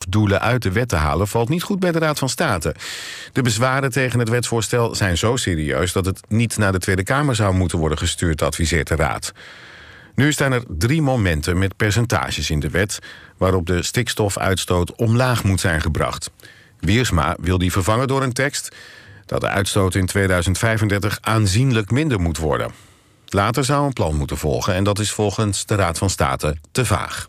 doelen uit de wet te halen valt niet goed bij de Raad van State. De bezwaren tegen het wetsvoorstel zijn zo serieus dat het niet naar de Tweede Kamer zou moeten worden gestuurd, adviseert de Raad. Nu staan er 3 momenten met percentages in de wet waarop de stikstofuitstoot omlaag moet zijn gebracht. Wiersma wil die vervangen door een tekst dat de uitstoot in 2035 aanzienlijk minder moet worden. Later zou een plan moeten volgen en dat is volgens de Raad van State te vaag.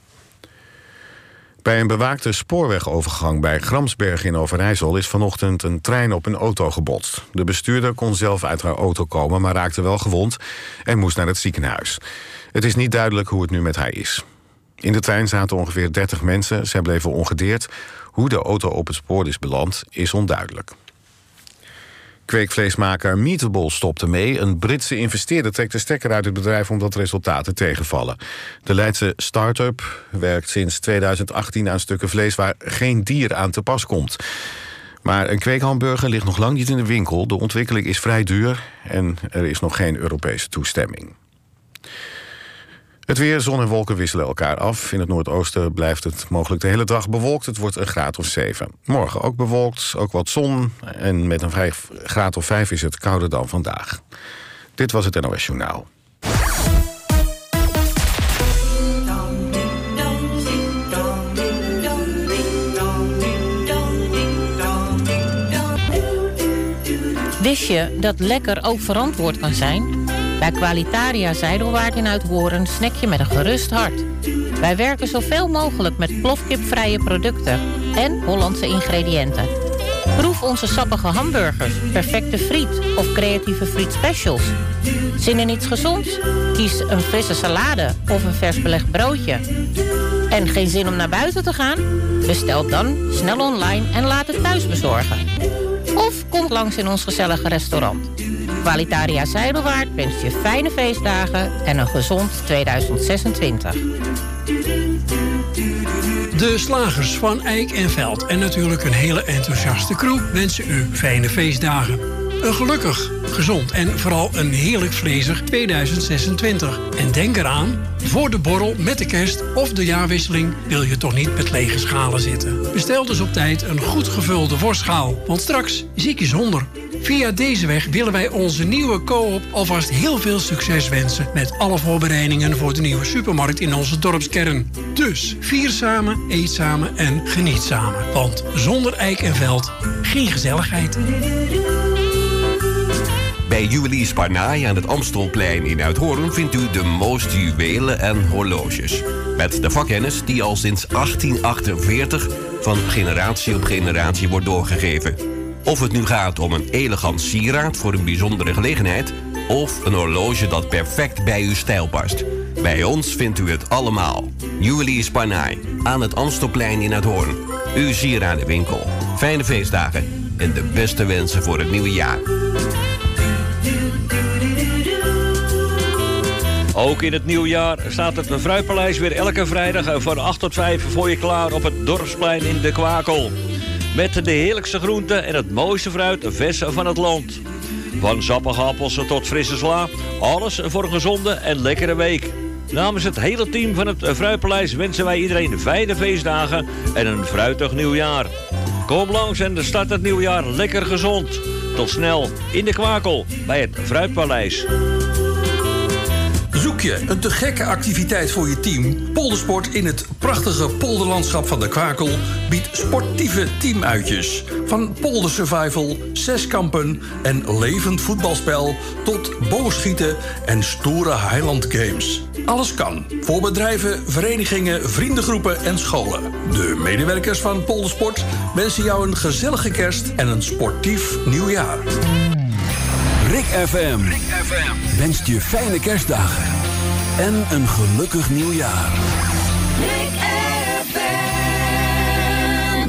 Bij een bewaakte spoorwegovergang bij Gramsbergen in Overijssel is vanochtend een trein op een auto gebotst. De bestuurder kon zelf uit haar auto komen, maar raakte wel gewond en moest naar het ziekenhuis. Het is niet duidelijk hoe het nu met haar is. In de trein zaten ongeveer 30 mensen. Zij bleven ongedeerd. Hoe de auto op het spoor is beland, is onduidelijk. Kweekvleesmaker Meatable stopte mee. Een Britse investeerder trekt de stekker uit het bedrijf omdat resultaten tegenvallen. De Leidse start-up werkt sinds 2018 aan stukken vlees waar geen dier aan te pas komt. Maar een kweekhamburger ligt nog lang niet in de winkel. De ontwikkeling is vrij duur en er is nog geen Europese toestemming. Het weer, zon en wolken wisselen elkaar af. In het noordoosten blijft het mogelijk de hele dag bewolkt. Het wordt een graad of 7. Morgen ook bewolkt, ook wat zon. En met een graad of 5 is het kouder dan vandaag. Dit was het NOS Journaal. Wist je dat lekker ook verantwoord kan zijn? Bij Qualitaria Zijdelwaard in Uithoorn snack je met een gerust hart. Wij werken zoveel mogelijk met plofkipvrije producten en Hollandse ingrediënten. Proef onze sappige hamburgers, perfecte friet of creatieve frietspecials. Zin in iets gezonds? Kies een frisse salade of een vers belegd broodje. En geen zin om naar buiten te gaan? Bestel dan snel online en laat het thuis bezorgen. Of kom langs in ons gezellige restaurant. Qualitaria Zijdelwaard wenst je fijne feestdagen en een gezond 2026. De slagers van Eijk en Veld en natuurlijk een hele enthousiaste crew wensen u fijne feestdagen. Een gelukkig, gezond en vooral een heerlijk vlezig 2026. En denk eraan, voor de borrel met de kerst of de jaarwisseling wil je toch niet met lege schalen zitten. Bestel dus op tijd een goed gevulde worstschaal, want straks zie ik je zonder. Via deze weg willen wij onze nieuwe co-op alvast heel veel succes wensen met alle voorbereidingen voor de nieuwe supermarkt in onze dorpskern. Dus vier samen, eet samen en geniet samen. Want zonder Eijk en Veld geen gezelligheid. Bij Juwelier Sparnaai aan het Amstelplein in Uithoorn vindt u de mooiste juwelen en horloges. Met de vakkennis die al sinds 1848 van generatie op generatie wordt doorgegeven. Of het nu gaat om een elegant sieraad voor een bijzondere gelegenheid, of een horloge dat perfect bij uw stijl past. Bij ons vindt u het allemaal. Juwelier Sparnaai aan het Amstelplein in Uithoorn. Uw sieradenwinkel. Fijne feestdagen en de beste wensen voor het nieuwe jaar. Ook in het nieuwjaar staat het Fruitpaleis weer elke vrijdag van 8 tot 5 voor je klaar op het Dorpsplein in de Kwakel. Met de heerlijkste groenten en het mooiste fruit vers van het land. Van sappige appels tot frisse sla, alles voor een gezonde en lekkere week. Namens het hele team van het Fruitpaleis wensen wij iedereen fijne feestdagen en een fruitig nieuwjaar. Kom langs en start het nieuwjaar lekker gezond. Tot snel in de Kwakel bij het Fruitpaleis. Zoek je een te gekke activiteit voor je team? Poldersport in het prachtige polderlandschap van de Kwakel biedt sportieve teamuitjes. Van poldersurvival, zeskampen en levend voetbalspel tot boogschieten en stoere Highland Games. Alles kan. Voor bedrijven, verenigingen, vriendengroepen en scholen. De medewerkers van Poldersport wensen jou een gezellige kerst en een sportief nieuwjaar. Rik FM wenst je fijne kerstdagen en een gelukkig nieuwjaar. Rik FM.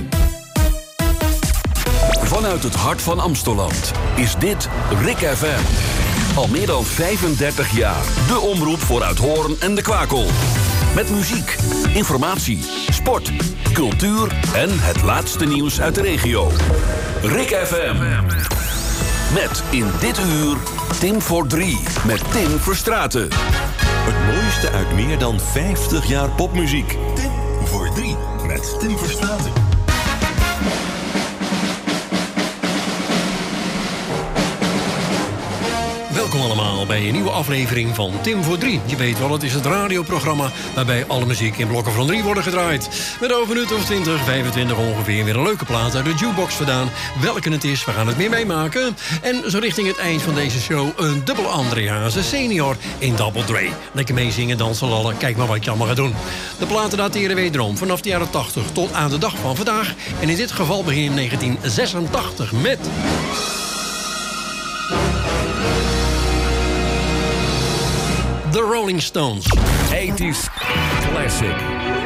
Vanuit het hart van Amstelland is dit Rik FM. Al meer dan 35 jaar de omroep voor Uithoorn en de Kwakel. Met muziek, informatie, sport, cultuur en het laatste nieuws uit de regio. Rik FM. Met in dit uur Tim voor 3 met Tim Verstraeten. Het mooiste uit meer dan 50 jaar popmuziek. Tim voor 3 met met Tim Verstraeten. Welkom allemaal bij een nieuwe aflevering van Tim voor 3. Je weet wel, het is het radioprogramma waarbij alle muziek in blokken van 3 worden gedraaid. Met over een minuut of 20, 25 ongeveer weer een leuke plaat uit de jukebox vandaan. Welke het is, we gaan het meer meemaken. En zo richting het eind van deze show een dubbel André Hazes senior in Double Dre. Lekker meezingen, dansen, lallen, kijk maar wat je allemaal gaat doen. De platen dateren wederom vanaf de jaren 80 tot aan de dag van vandaag. En in dit geval begin 1986 met... The Rolling Stones. 80s classic.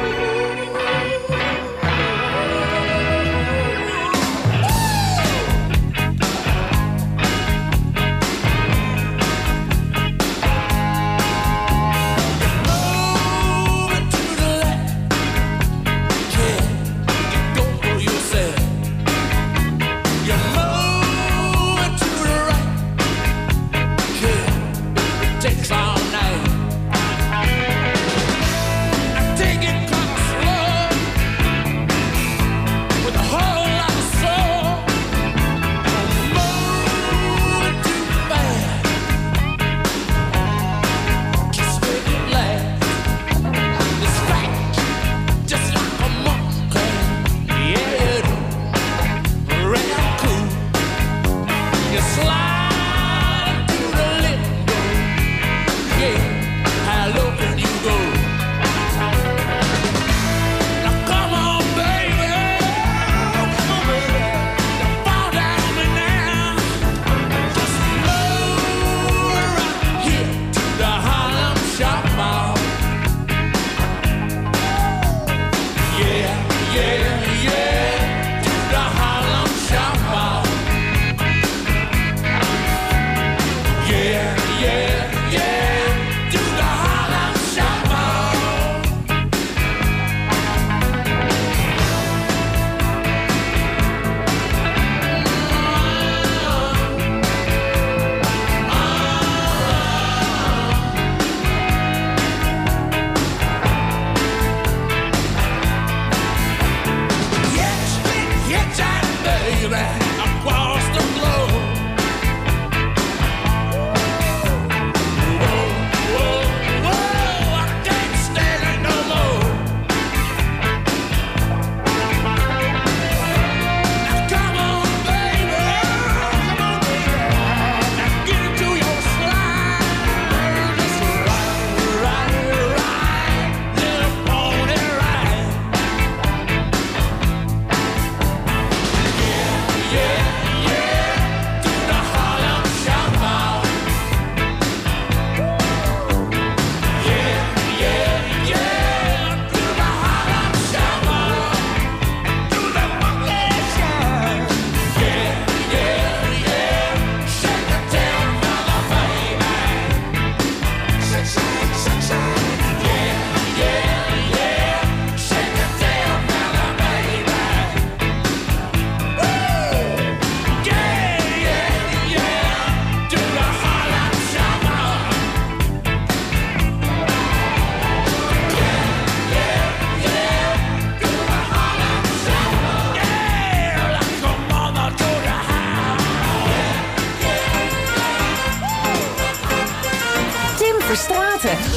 Verstraeten.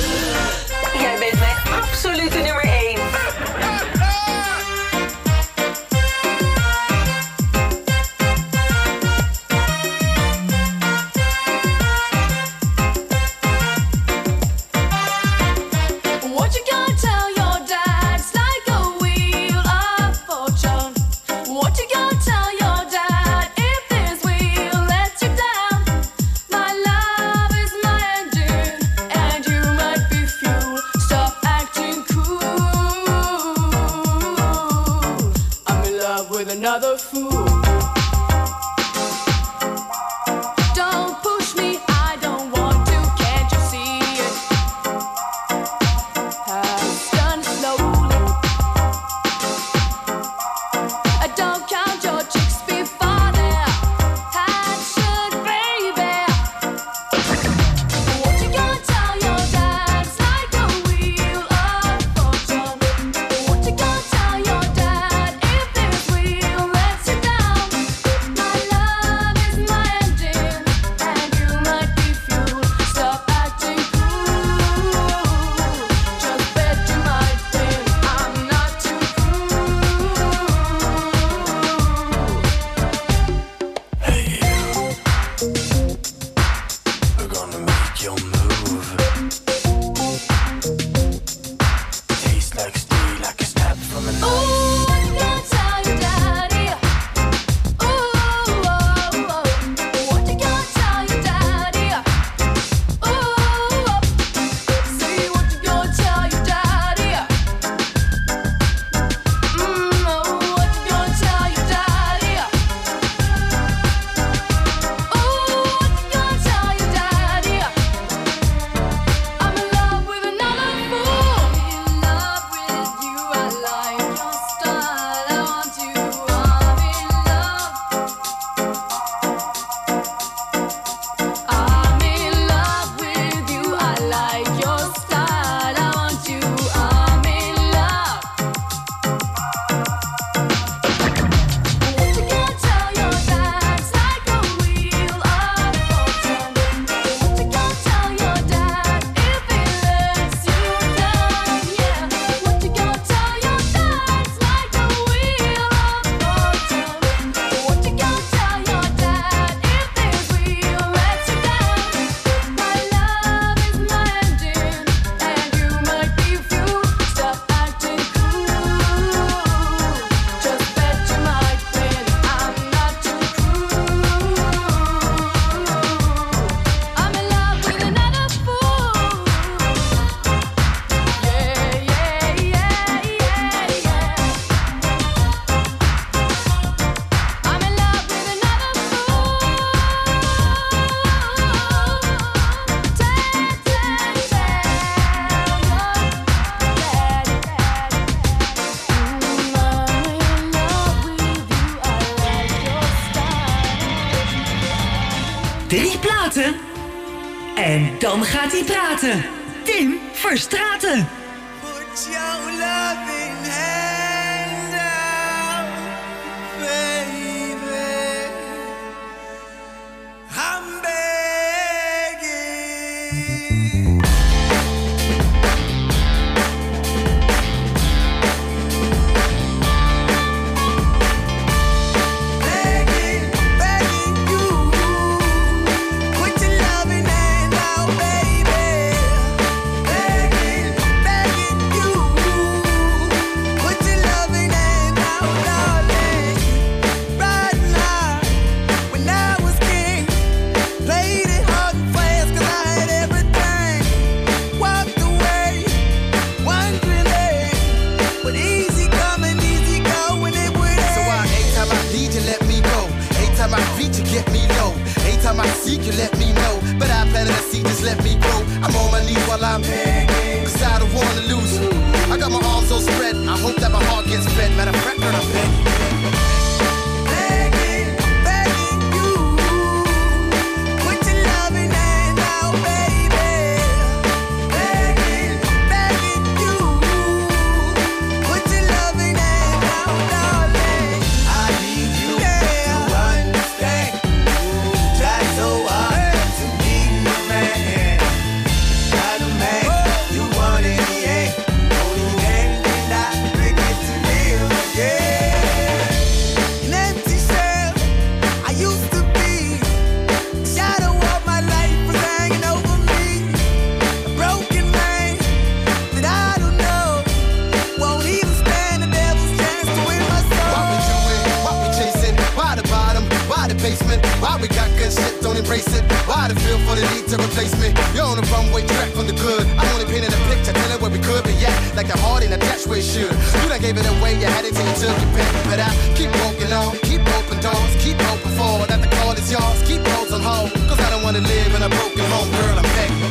Jij bent mijn absolute nummer 1. Another fool. Don't push me, I don't want to, can't you see it? Has done slowly. Don't count your chicks before they're hatched, baby. What you gonna tell your dad? It's like a wheel of fortune. What you gonna tell your dad? praten? En dan gaat hij praten. Tim Verstraeten. Put your loving hand out, baby. I'm begging. Anytime I seek you, let me know. But I planted a seed, just let me grow. I'm on my knees while I'm begging, cause I don't wanna lose you. I got my arms so spread, I hope that my heart gets fed. Matter of fact, girl, I'm begging. Why we got good shit, don't embrace it? Why the feel for the need to replace me? You're on the runway track from the good. I'm only painting a picture, telling where we could be at. Like the heart ain't attached where it should. You done gave it away, you had it till you took your pick. But I keep walking on, keep open doors, keep hoping for that the call is yours. Keep those on hold, cause I don't wanna live in a broken home, girl, I'm begging.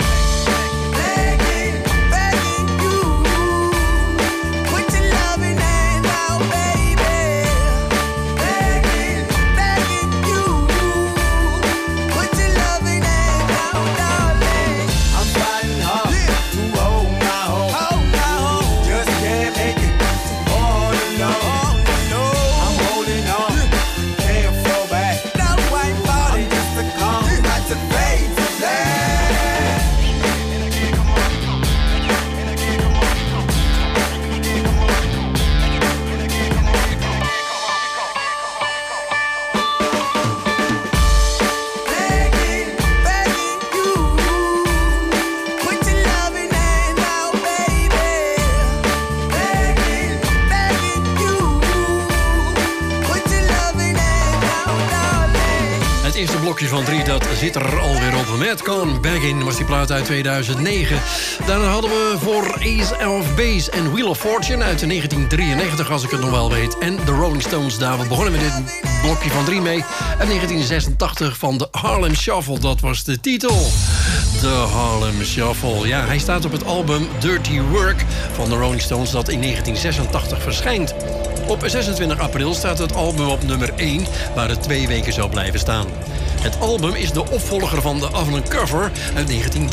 Van 3, dat zit er alweer op. Madcon Baggin was die plaat uit 2009. Daarna hadden we voor Ace of Base en Wheel of Fortune uit 1993, als ik het nog wel weet. En de Rolling Stones, daar begonnen we dit blokje van 3 mee. Uit 1986 van de Harlem Shuffle, dat was de titel. De Harlem Shuffle. Ja, hij staat op het album Dirty Work van de Rolling Stones, dat in 1986 verschijnt. Op 26 april staat het album op nummer 1, waar het 2 weken zou blijven staan. Het album is de opvolger van de Avalon Cover uit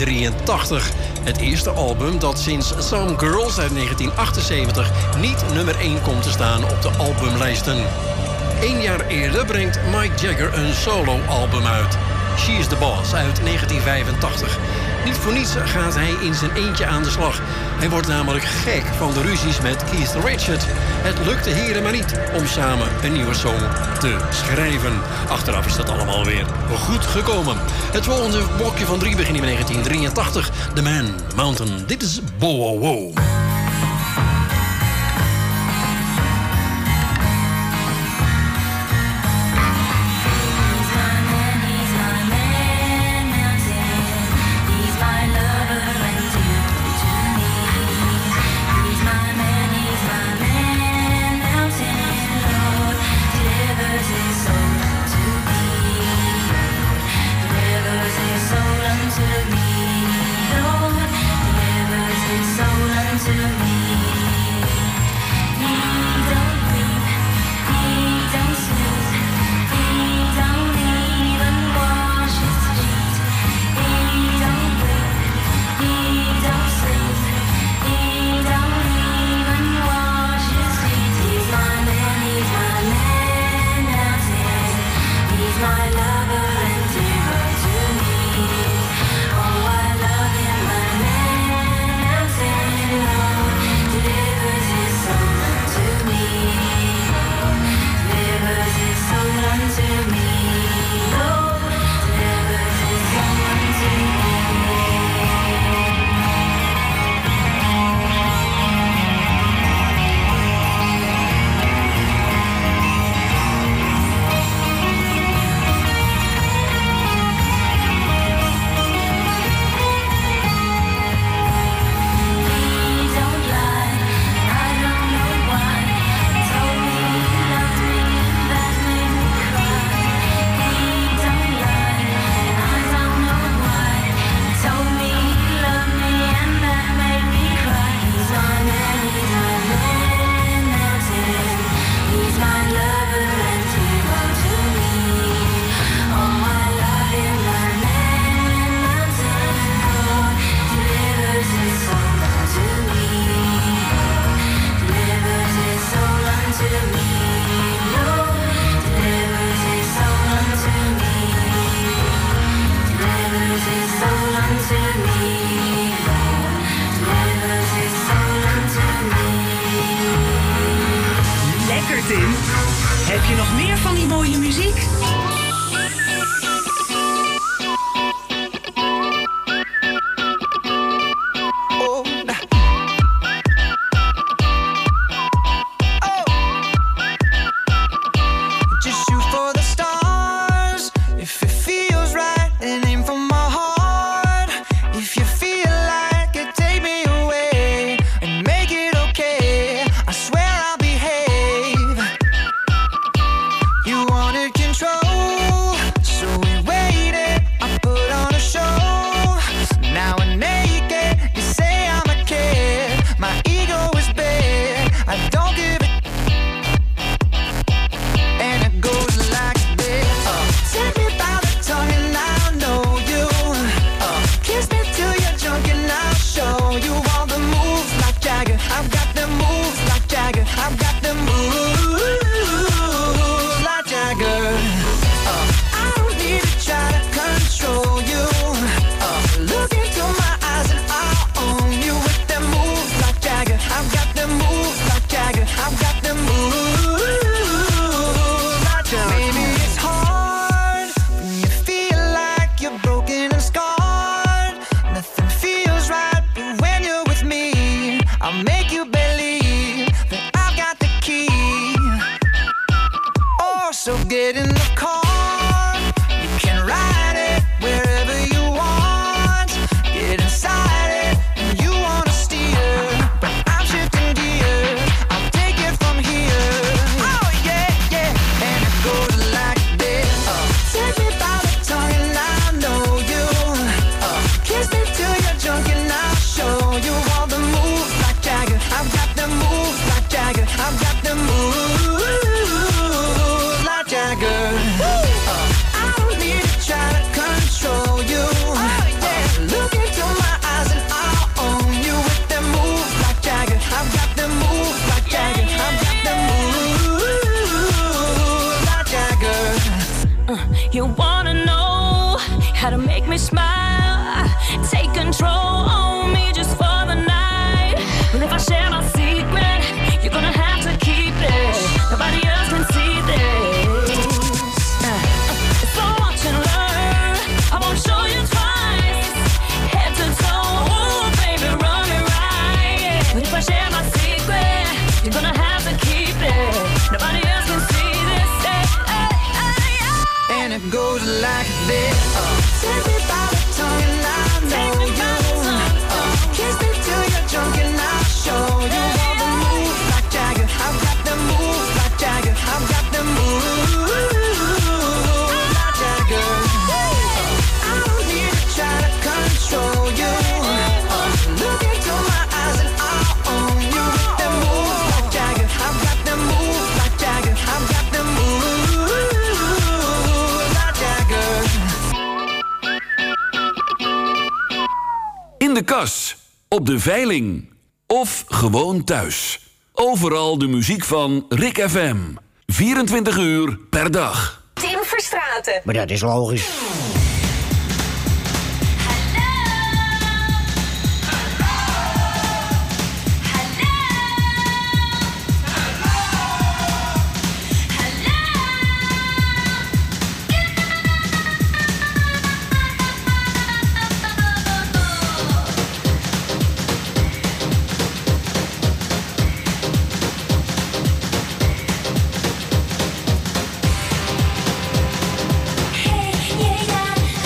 1983. Het eerste album dat sinds Some Girls uit 1978 niet nummer 1 komt te staan op de albumlijsten. 1 jaar eerder brengt Mike Jagger een solo-album uit. She's the Boss uit 1985. Niet voor niets gaat hij in zijn eentje aan de slag. Hij wordt namelijk gek van de ruzies met Keith Richards. Het lukt de heren maar niet om samen een nieuwe song te schrijven. Achteraf is dat allemaal weer goed gekomen. Het volgende blokje van 3 begint in 1983. The Man Mountain. Dit is Bow Wow Wow. To Heb je nog meer van die mooie muziek? You wanna know how to make me smile? Take control on me just for the night. But if I share my secret, you're gonna have to keep it. Nobody else can see this. So watch and learn. I won't show you twice. Head to toe, ooh, baby, run me right. But if I share my secret, you're gonna have to keep it. Nobody else can see this. And it goes like this. Take me by the tongue and I know you. Kiss me till you're drunk and I'll show you all the moves like Jagger. I've got the moves like Jagger. I've got the moves like Jagger. I don't need to try to control you. Look into my eyes and I'll own you with the moves like Jagger. I've got the moves like Jagger. I've got the moves. In de kas, op de veiling of gewoon thuis. Overal de muziek van Rick FM. 24 uur per dag. Tim Verstraeten. Maar dat is logisch. Yeah, yeah.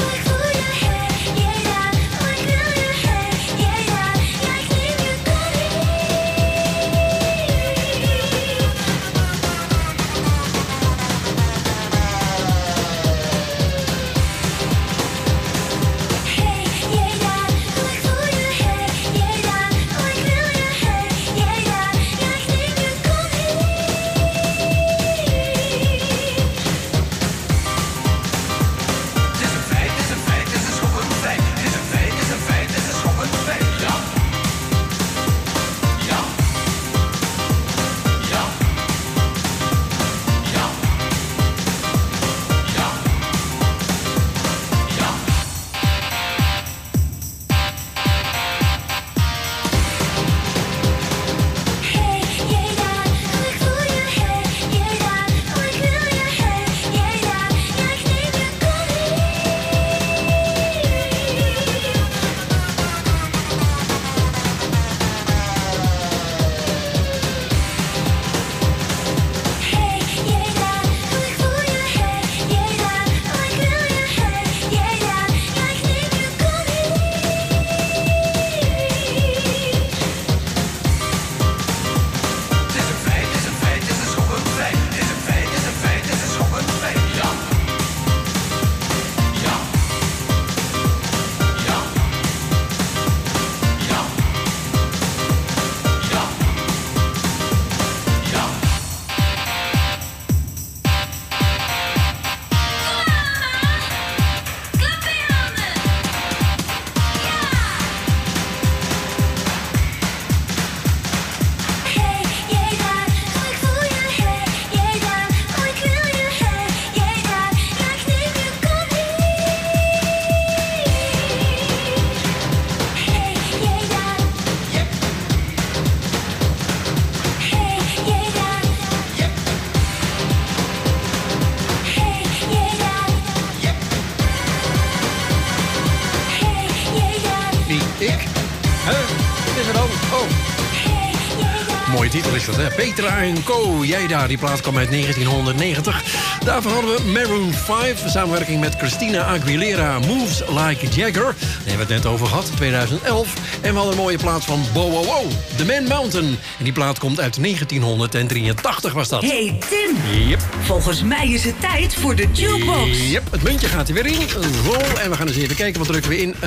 mooie titel is dat, hè? Petra en Co. Jij daar, die plaat kwam uit 1990. Daarvoor hadden we Maroon 5, samenwerking met Christina Aguilera, Moves Like Jagger. Daar hebben we het net over gehad, 2011. En we hadden een mooie plaat van Bow Wow, The Man Mountain. En die plaat komt uit 1983 was dat. Hey Tim, Yep. volgens mij is het tijd voor de jukebox. Yep, het muntje gaat er weer in. Zo, en we gaan eens even kijken, wat drukken we in?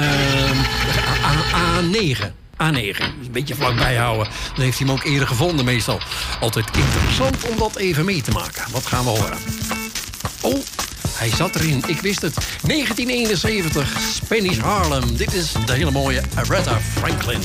A9. A9. Een beetje vlakbij houden. Dan heeft hij hem ook eerder gevonden meestal. Altijd interessant om dat even mee te maken. Wat gaan we horen? Oh, hij zat erin. Ik wist het. 1971, Spanish Harlem. Dit is de hele mooie Aretha Franklin.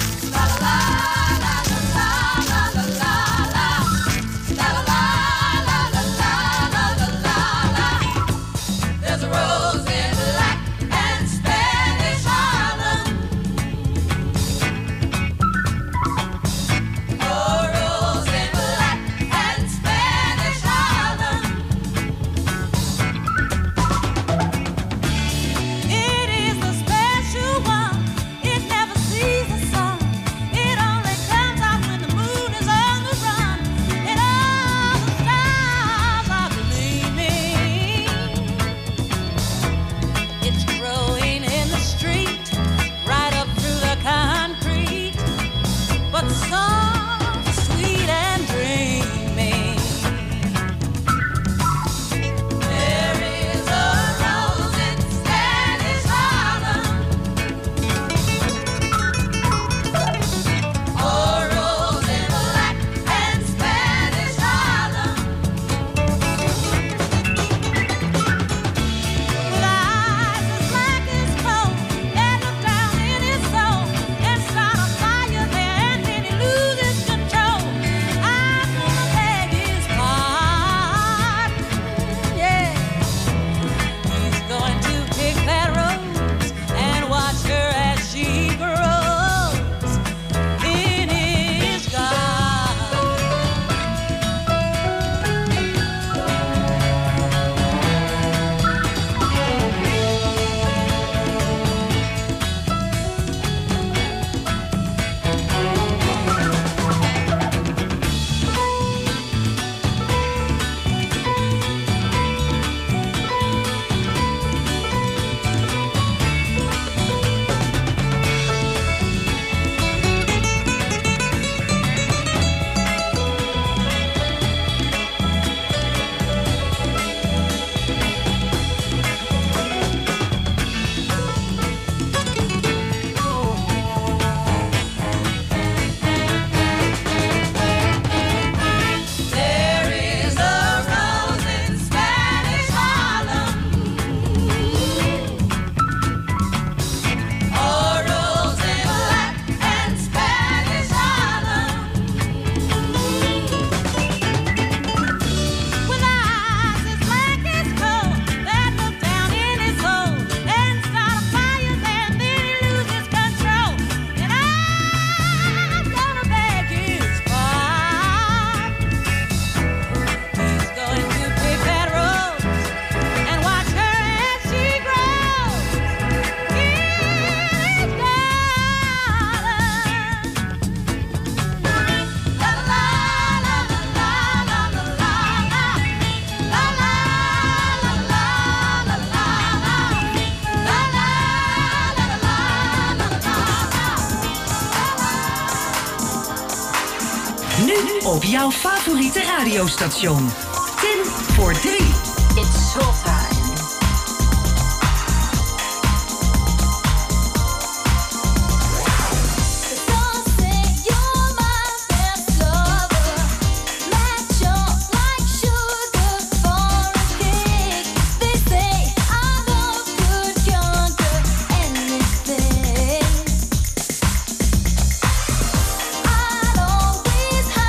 Op jouw favoriete radiostation. Tim voor 3. It's showtime.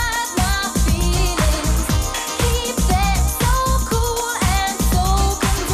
Keep it so cool and so contained.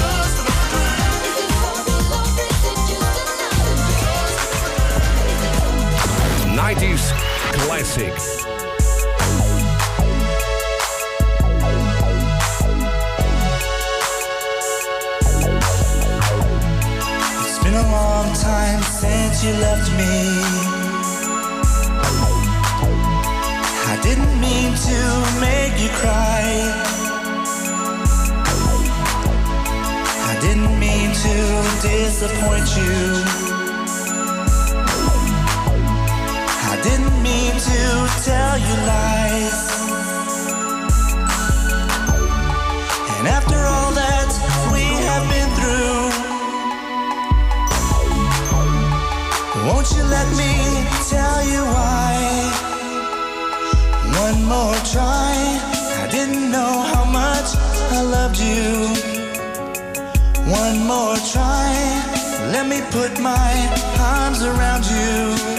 90s classic. It's been a long time since you left me. I didn't mean to make you cry. I didn't mean to disappoint you. I didn't mean to tell you lies. And after all that we have been through, won't you let me tell you why? One more try. I didn't know how much I loved you. One more try. Let me put my arms around you.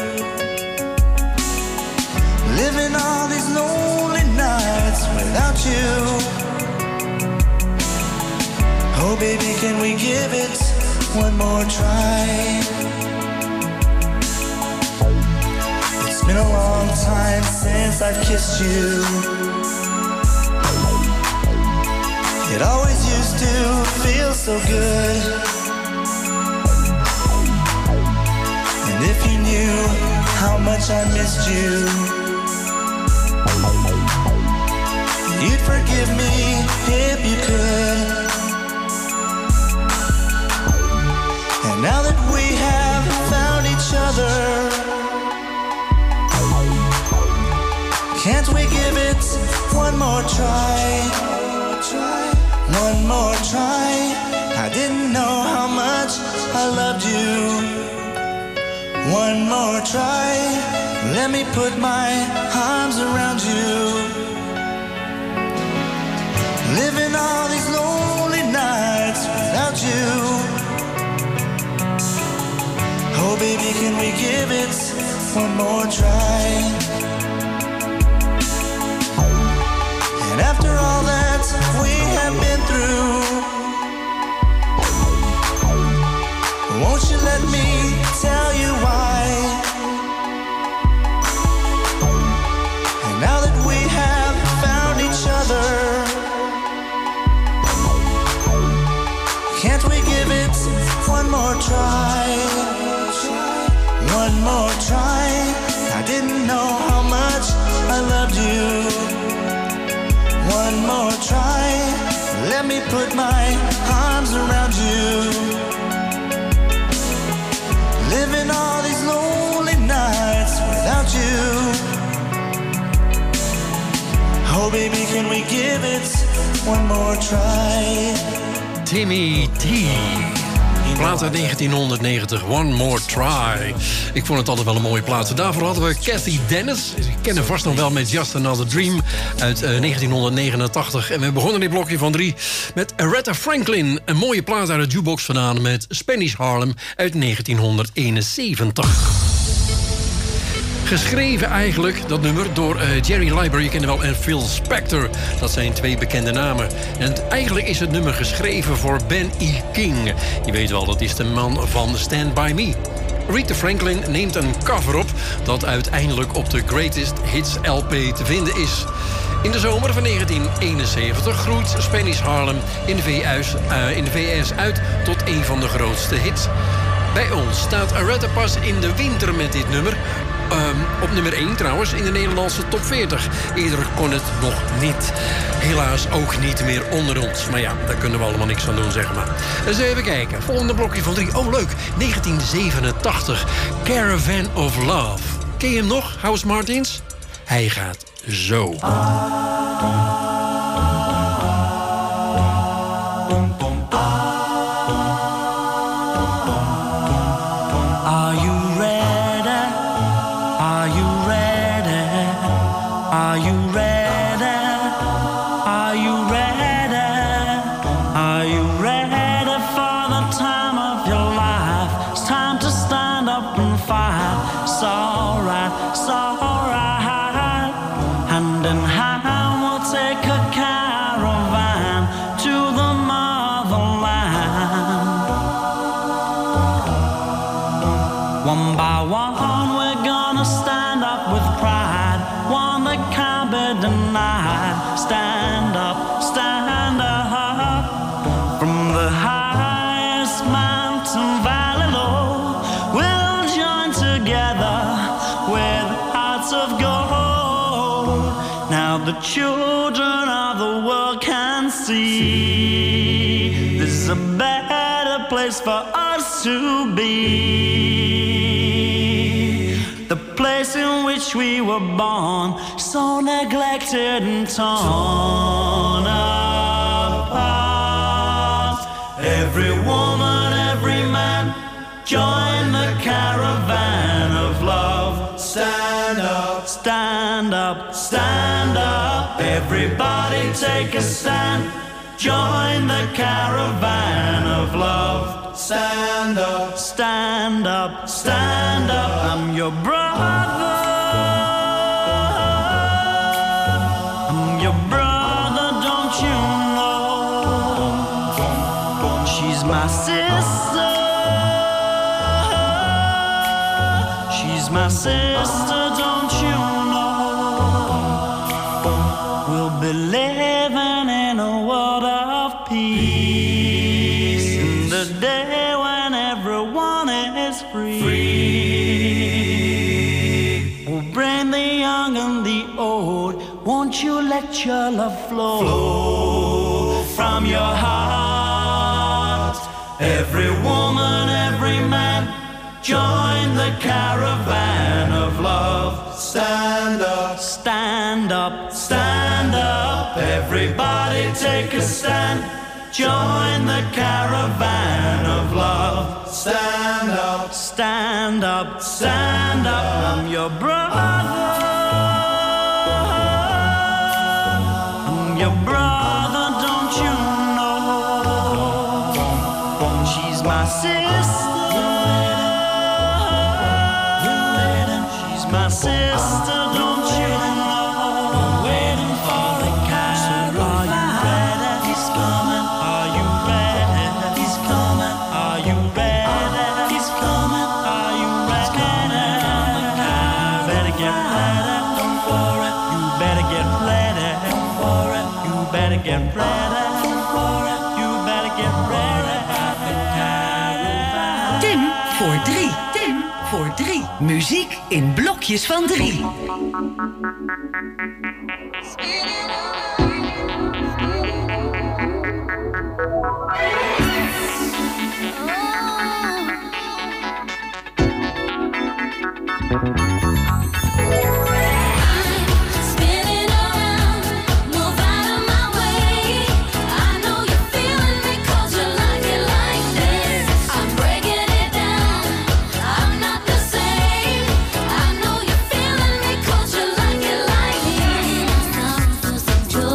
Living all these lonely nights without you. Oh baby, can we give it one more try? It's been a long time since I've kissed you. It always used to feel so good. And if you knew how much I missed you, you'd forgive me if you could. And now that we have found each other, can't we give it one more try? One more try. I didn't know how much I loved you. One more try. Let me put my arms around you. Living all these lonely nights without you. Oh baby, can we give it one more try? And after all that we have been through, won't you let me tell you why? And now that we have found each other, can't we give it one more try? One more try. I didn't know how much I loved you. One more try. Let me put my arms around you. Living all these lonely nights without you. Oh baby, can we give it one more try? Timmy T. Plaat uit 1990, One More Try. Ik vond het altijd wel een mooie plaat. Daarvoor hadden we Cathy Dennis. Ik ken haar vast nog wel met Just Another Dream uit 1989. En we begonnen dit blokje van 3 met Aretha Franklin. Een mooie plaat uit de jukebox vandaan met Spanish Harlem uit 1971. Geschreven eigenlijk, dat nummer, door Jerry Leiber, je kent hem wel, en Phil Spector. Dat zijn 2 bekende namen. En eigenlijk is het nummer geschreven voor Ben E. King. Je weet wel, dat is de man van Stand By Me. Aretha Franklin neemt een cover op dat uiteindelijk op de Greatest Hits LP te vinden is. In de zomer van 1971 groeit Spanish Harlem in de VS uit tot een van de grootste hits. Bij ons staat Aretha pas in de winter met dit nummer. Op nummer 1 trouwens in de Nederlandse top 40. Eerder kon het nog niet. Helaas ook niet meer onder ons. Maar ja, daar kunnen we allemaal niks aan doen, zeg maar. Dus even kijken. Volgende blokje van 3. Oh, leuk. 1987. Caravan of Love. Ken je hem nog, House Martins? Hij gaat zo. Are you ready? Are you ready? Are you ready? Are you ready? Are you ready for the time of your life? It's time to stand up and fight. It's alright, it's alright. Hand in hand we'll take a caravan to the motherland. One by one we're gonna stand up with pride, one that can't be denied. Stand up, stand up. From the highest mountain valley low, we'll join together with hearts of gold. Now the children of the world can see this is a better place for us to be. The place in which we were born, so neglected and torn apart. Every woman, every man, join the caravan of love. Stand up, stand up, stand up. Everybody take a stand. Join the caravan of love. Stand up, stand up, stand up. I'm your brother. I'm your brother, don't you know? She's my sister. She's my sister, don't you know? We'll be living in a world of peace, in the day when everyone is free. We'll bring the young and the old. Won't you let your love flow from your heart? Every woman, every man, join the caravan of love. Stand up, stand up, stand up. Everybody take a stand. Join the caravan of love. Stand up, stand up, stand up. I'm your brother. I'm your brother, don't you know? She's my sister. She's my sister, don't you know? Waiting for the caravan. Are you ready? He's coming. Are you ready? He's coming. Are you ready? He's coming. Are you ready? Better get ready. Don't worry. You better get ready. Don't worry. You better get ready. Don't worry. You better get ready. Tim voor 3. Tim voor 3. Muziek in blokjes van 3. Spinning around, move out of my way. I know you're feeling me 'cause you like it like this. I'm breaking it down, I'm not the same. I know you're feeling me 'cause you like it like this. Time for some joy.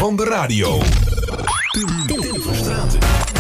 van de radio. Tim Verstraeten.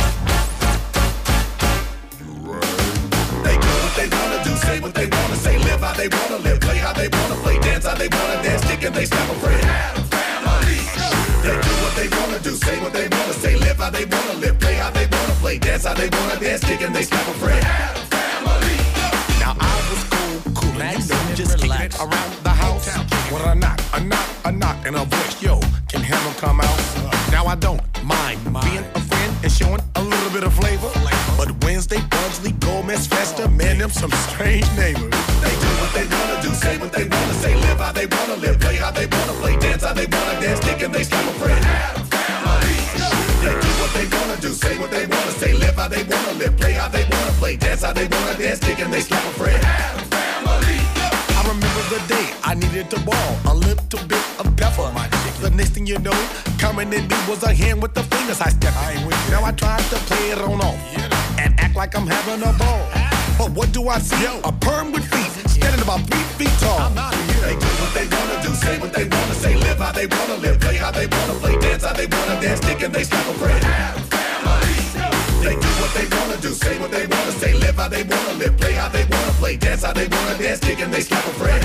They do what they wanna do, say what they wanna say, live how they wanna live, play how they wanna play, dance how they wanna dance, stick and they snap a friend. They do what they wanna do, say what they wanna say, live how they wanna live, play how they wanna play, dance how they wanna dance, stick and they snap a friend. Now I was cool, and you know, just kicking it around the house. When I knock, and a voice, yo, can Hammer come out? Now I don't mind being a friend and showing a little bit of flavor. But Wednesday, Bugsley, Gomez, Festa, man, them some strange neighbors. They do what they wanna do, say what they wanna say, live how they wanna live, play how they wanna play, dance how they wanna dance, stick and they snap a friend. They do what they wanna do, say what they wanna say, live how they wanna live, play how they wanna play, dance how they wanna dance, stick and they slap a friend. I remember the day I needed to ball a little bit of pepper. The next thing you know, coming in me was a hand with the fingers I stepped in. Now I tried to play it on off and act like I'm having a ball. But what do I see? A perm with feet, standing about 3 feet tall. They do what they wanna do, say what they wanna say, live how they wanna live, play how they wanna play, dance how they wanna dance, stick and they snap a friend. They do what they wanna do, say what they wanna say, live how they wanna live, play how they wanna play, dance how they wanna dance, stick and they snap a friend.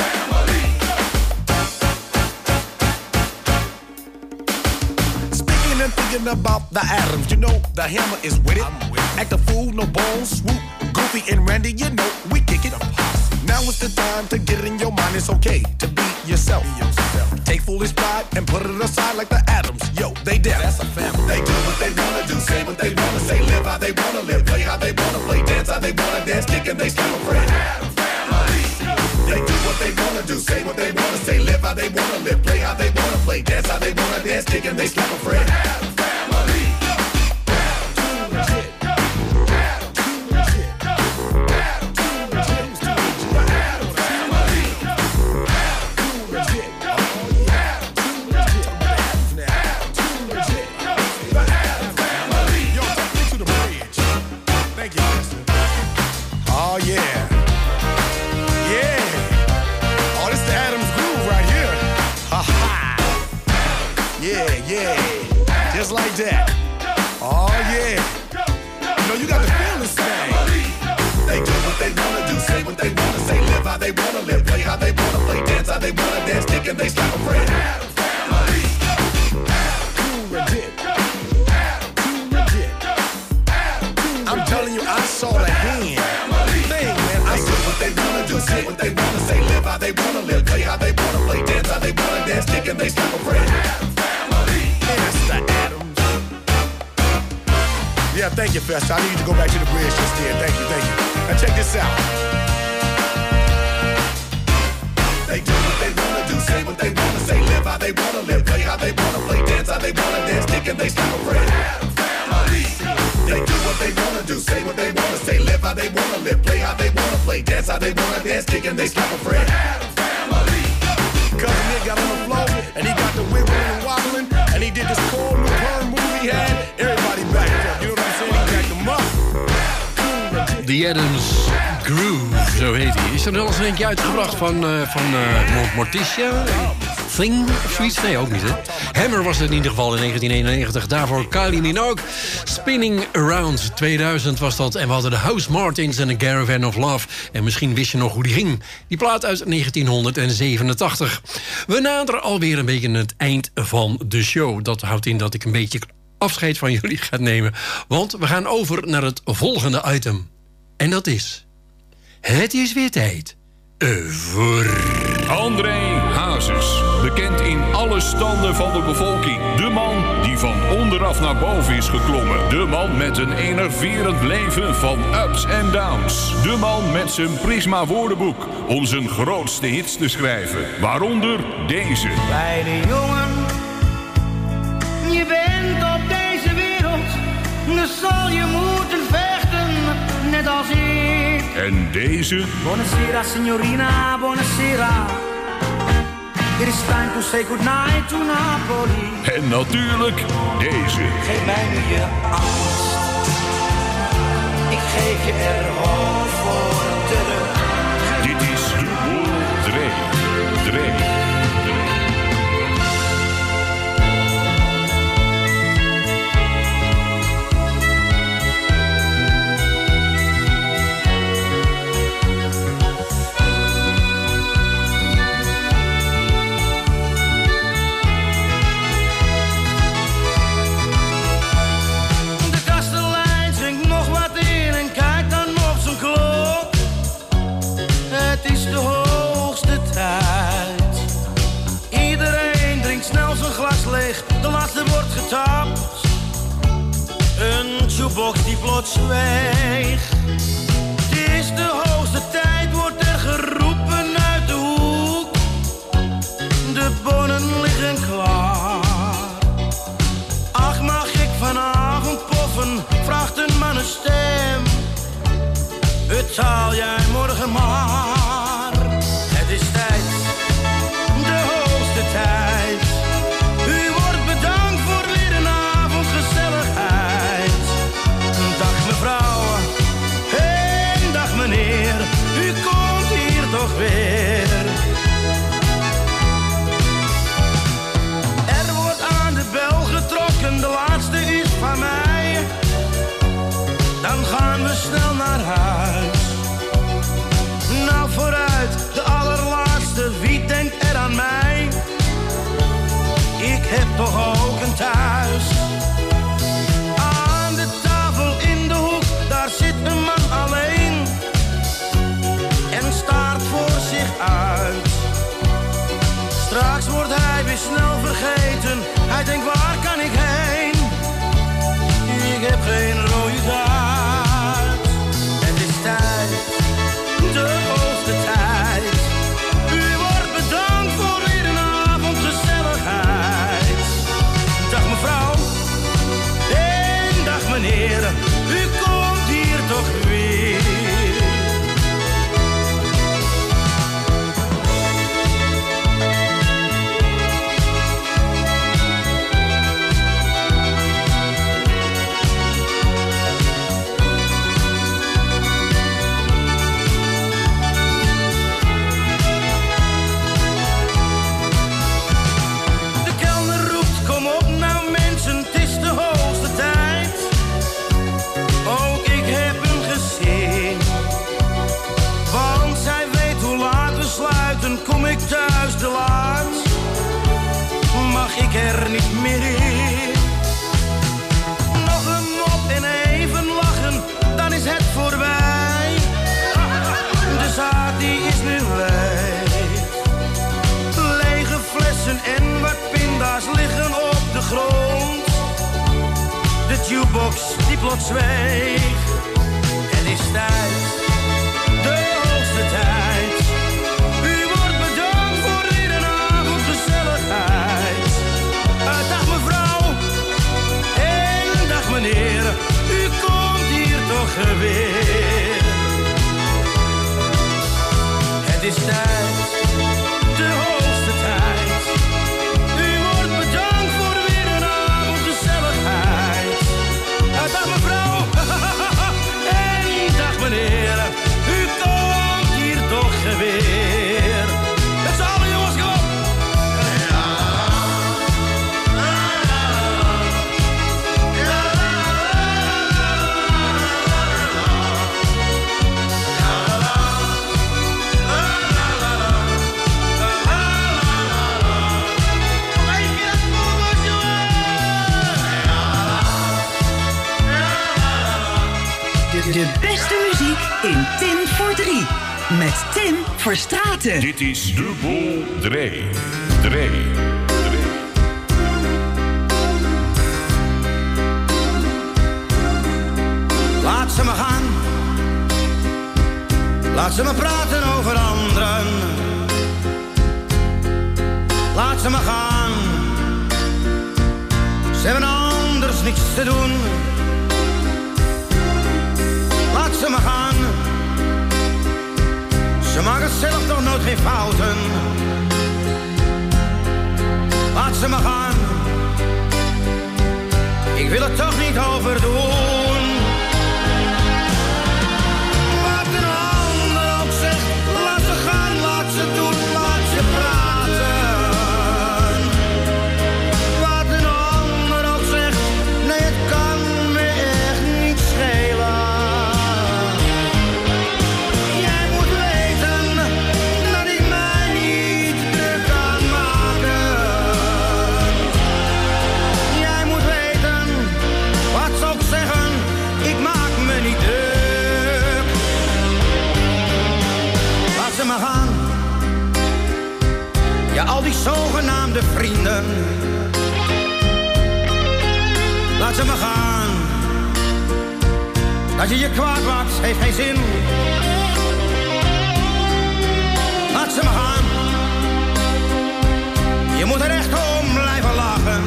Speaking and thinking about the Adams, you know the Hammer is with it. Act a fool, no bones, swoop, Goofy and Randy, you know we kick it. Now it's the time to get it in your mind. It's okay to be yourself. Take foolish pride and put it aside like the Adams. Yo, they deaf. That's a family. They do what they wanna do, say what they wanna say, live how they wanna live, play how they wanna play, dance how they wanna dance, stick and they snap a friend. They do what they wanna do, say what they wanna say, live how they wanna live, play how they wanna play, dance how they wanna dance, stick and they slap a friend. Oh yeah. Yeah. Oh, this is the Adams groove right here. Ha ha. Yeah, yeah. Just like that. Oh yeah. You know you got to feel this thing. They do what they wanna do, say what they wanna say, live how they wanna live, play how they wanna play, dance how they wanna dance, stick and they slap a friend. I'm telling you, I saw the hand. Thing, man. I do what they wanna do, say what they wanna say, live how they wanna live, play how they wanna play, dance how they wanna dance, stick and they snap a friend. It's the Adams. Yeah, thank you, Festa. I need you to go back to the bridge just there. Thank you, thank you. Now check this out. They do what they wanna do, say what they wanna say, live how they wanna live, play how they wanna play, dance how they wanna dance, stick and they snap a friend. They do what they wanna do, say what they wanna say, live how they wanna live, play how they wanna play, dance how they wanna dance, stick and they slap a friend. Cousin Nick got on the floor, and he got the wiggling and wobbling, and he did this cool new perm move he had. Everybody back up, you know what I'm saying? He jacked them up. The Adams Groove, zo heet hij. Is er wel eens eentje uitgebracht van Morticia? Thing of zoiets? Nee, ook niet, hè? Hammer was het in ieder geval in 1991. Daarvoor Kylie Minogue. Spinning Around 2000 was dat. En we hadden de House Martins en de Caravan of Love. En misschien wist je nog hoe die ging. Die plaat uit 1987. We naderen alweer een beetje het eind van de show. Dat houdt in dat ik een beetje afscheid van jullie ga nemen. Want we gaan over naar het volgende item. En dat is... Het is weer tijd voor... André Hazes, bekend in alle standen van de bevolking. De man die van onderaf naar boven is geklommen. De man met een enerverend leven van ups en downs. De man met zijn Prisma woordenboek om zijn grootste hits te schrijven. Waaronder deze. Kleine jongen, je bent op deze wereld, dus zal je moeten vechten, net als ik. En deze. Buonasera signorina, buonasera. It is time to say goodnight to Napoli. En natuurlijk deze. Geef mij nu je angst. Ik geef je er hoofd voor terug. Dit is Dre. plots zweeg. Het is de hoogste tijd, wordt er geroepen uit de hoek. De bonnen liggen klaar. Ach, mag ik vanavond poffen, vraagt een mannenstem. Betaal jij morgen maar. Het is tijd, de hoogste tijd. U wordt bedankt voor weer een avond gezelligheid. Dag mevrouw, en dag meneer, u komt hier toch weer. Er wordt aan de bel getrokken, de laatste is van mij. Dan gaan we snel naar huis. Nou vooruit, de allerlaatste, wie denkt er aan mij? Ik heb toch ook een thuis. Aan de tafel in de hoek, daar zit een man alleen. En staart voor zich uit. Straks wordt hij weer snel vergeten. Hij denkt, waar kan ik heen? Ik heb geen rode kaart. Het is tijd, de hoogste tijd. U wordt bedankt voor weer een avond gezelligheid. Dag mevrouw, en dag meneer, u komt hier toch weer. Kom ik thuis te laat, mag ik er niet meer in. Nog een mop en even lachen, dan is het voorbij. De zaak die is nu leeg. Lege flessen en wat pinda's liggen op de grond. De jukebox die plots zweeg. Het is tijd, de hoogste tijd. Dag mevrouw, en dag meneer, u komt hier toch weer. Het is tijd, de hoogste tijd. U wordt bedankt voor weer een avond gezelligheid. Dag mevrouw, en dag meneer, u komt hier toch weer. Met z'n allen jongens, kom op. De beste muziek in Tin voor 3. Met Tim Verstraeten. Dit is Dubbel Dree. Laat ze me gaan. Laat ze me praten over anderen. Laat ze me gaan. Ze hebben anders niets te doen. Laat ze me gaan. Ze maken zelf toch nooit geen fouten. Laat ze me gaan. Ik wil het toch niet overdoen. Wat een ander ook zegt. Laat ze gaan, laat ze doen, laat ze praten. Wat een ander ook zegt. Nee, het kan me echt niet schelen. Ja, al die zogenaamde vrienden. Laat ze maar gaan. Dat je je kwaad maakt, heeft geen zin. Laat ze maar gaan. Je moet er echt om blijven lachen.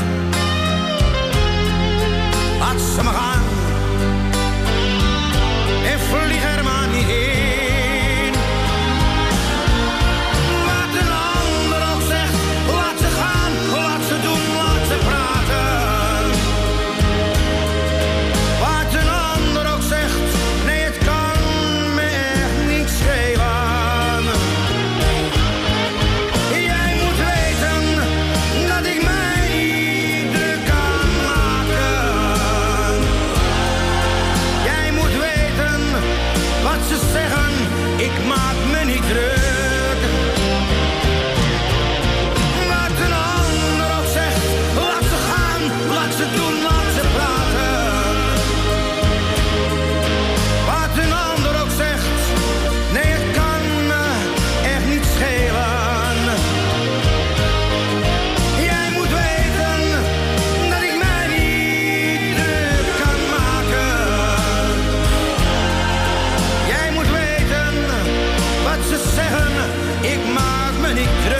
Laat ze maar gaan. En vlieg er maar niet in. Wat een ander ook zegt, laat ze gaan. Laat ze doen, laat ze praten. Wat een ander ook zegt, nee het kan me echt niet schelen. Jij moet weten dat ik mij niet druk kan maken. Jij moet weten wat ze zeggen, ik maak me niet druk. Wat een ander ook zegt, laat ze gaan, laat ze doen, laat ze praten. Wat een ander ook zegt, nee het kan me echt niet schelen. Jij moet weten dat ik mij niet druk kan maken. Jij moet weten wat ze zeggen, ik maak me niet druk.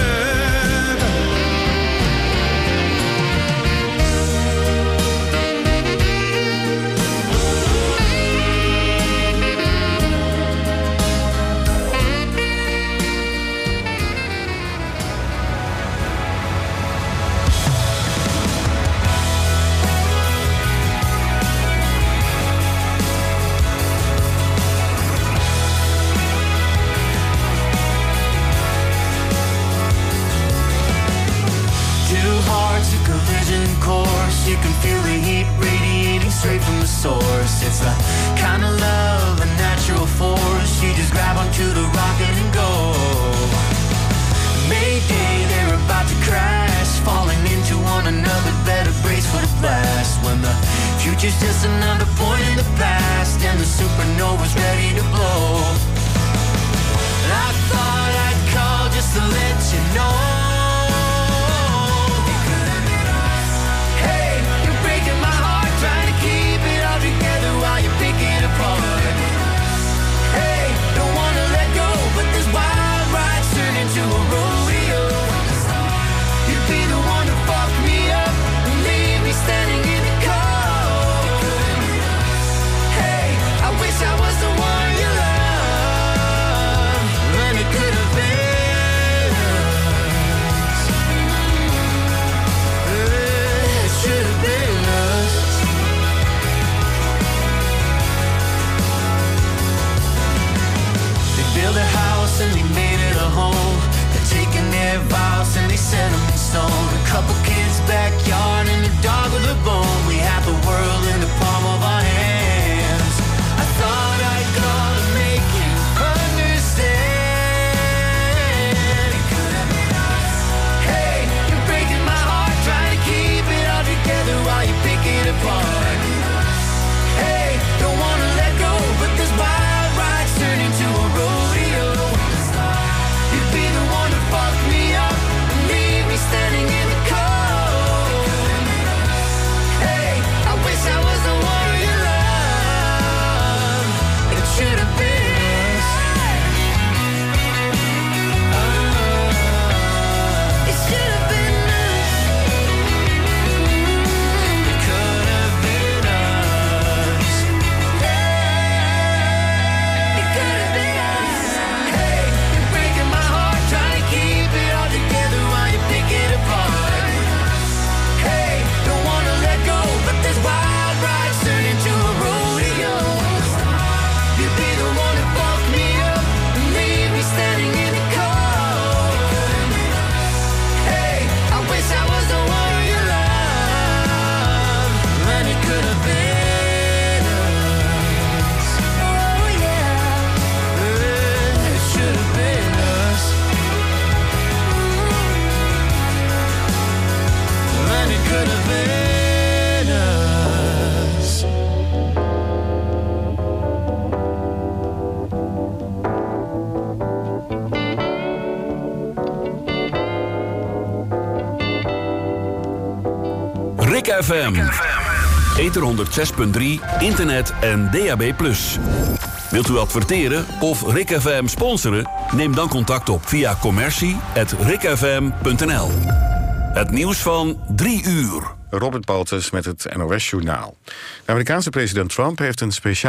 Two hearts, a collision course. You can feel the heat radiating straight from the source. It's the kind of love, a natural force. You just grab onto the rocket and go. Mayday, they're about to crash, falling into one another. Better brace for the blast. When the future's just another point in the past, and the supernova's ready to blow. I thought I'd call just to let you know. Hey, you're breaking my heart, trying to keep it all together while you pick it apart. Hey, don't wanna let go, but this wild ride's turned into a rodeo. You'd be the one to fuck me up and leave me standing in the cold. Hey, I wish I was the one you love, and it could have been us. It should have been us. They built a house and they made it a home. They're taking their vows and they set them in stone. A couple kids' backyard and a dog with a bone. We have the world in the palm of our hands. I thought I'd call to make you understand. It could have been us. Hey, you're breaking my heart, trying to keep it all together while you pick it apart. Hey, don't wanna let go, but this wild ride's turned into a rodeo. You'd be the one to fuck me up and leave me standing in the cold. Hey, I wish I was the one you love. It should have been us. It should have been us. It could have been us. It could have been us. Hey, you're breaking my heart, trying to keep it all together while you pick it apart. Hey, don't wanna let go, but this wild ride's turned into a rodeo. You'd be the one to fuck me up and leave me standing in the cold. Hey, I wish I was the one you love, and it could have been us. Oh yeah, it should have been us, and it could have been us. Rick FM. ether 106.3, internet en DAB+. Wilt u adverteren of Rick FM sponsoren? Neem dan contact op via commercie@rickfm.nl. Het nieuws van 3 uur. Robert Baltus met het NOS Journaal. De Amerikaanse president Trump heeft een speciaal